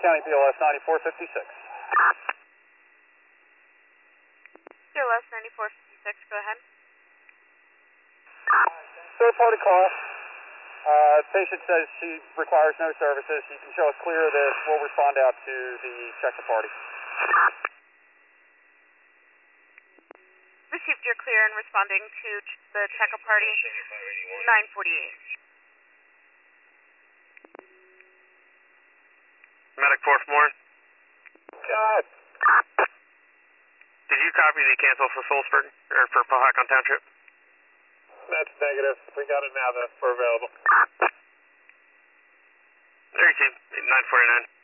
County PLS 9456. PLS 9456, go ahead. Third party call. Patient says she requires no services. You can show us clear of this. We'll respond out to the checker party. Received your clear and responding to the checker party 948. Medic Forthmore. God. Did you copy the cancel for Sulzberg, or for Powhatan Township? That's negative. We got it now, though. We're available. 32, 949.